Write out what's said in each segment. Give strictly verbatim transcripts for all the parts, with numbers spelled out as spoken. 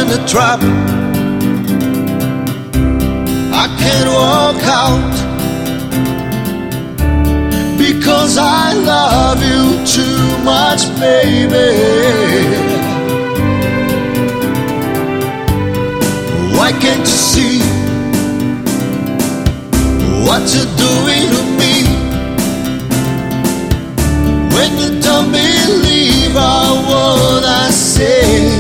in the trap. I can't walk out because I love you too much, baby. Why can't you see what you're doing to me? When you don't believe a word I say,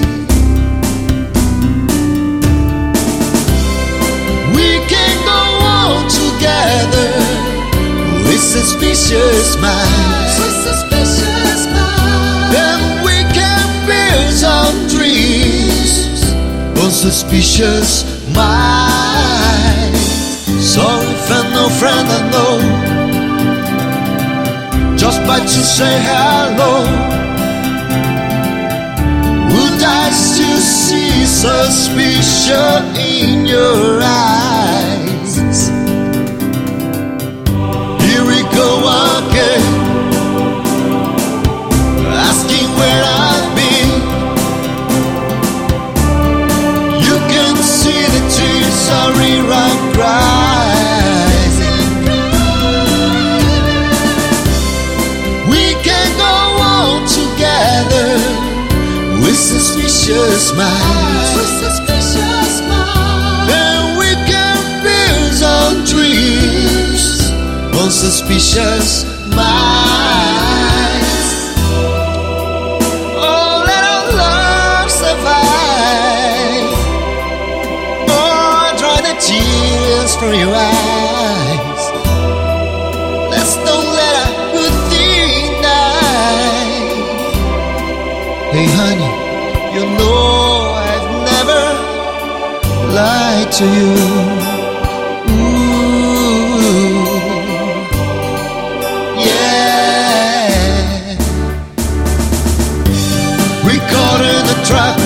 we can go on together with suspicious minds. With suspicious minds. Then we can build some dreams on suspicious minds. Sorry, friend, no friend I know, just by to say hello. Would I still see suspicion in your eyes? Here we go again, asking where I've been. You can see the tears are rising. With suspicious minds, with suspicious minds, then we can build some dreams on suspicious minds. Oh, let our love survive. Oh, dry the tears from your eyes. Let's don't let a good thing die. Hey honey, you know I've never lied to you. Ooh, yeah. We caught in the trap.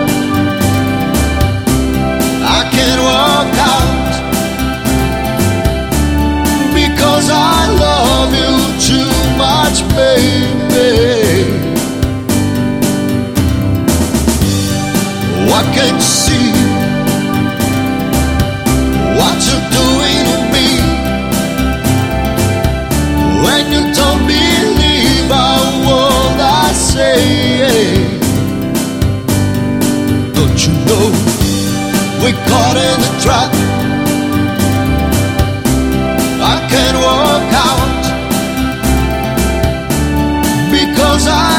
I can't walk out because I love you too much, baby. Why can't you see what you're doing to me? When you don't believe a word I say, don't you know we're caught in the trap? I can't walk out because I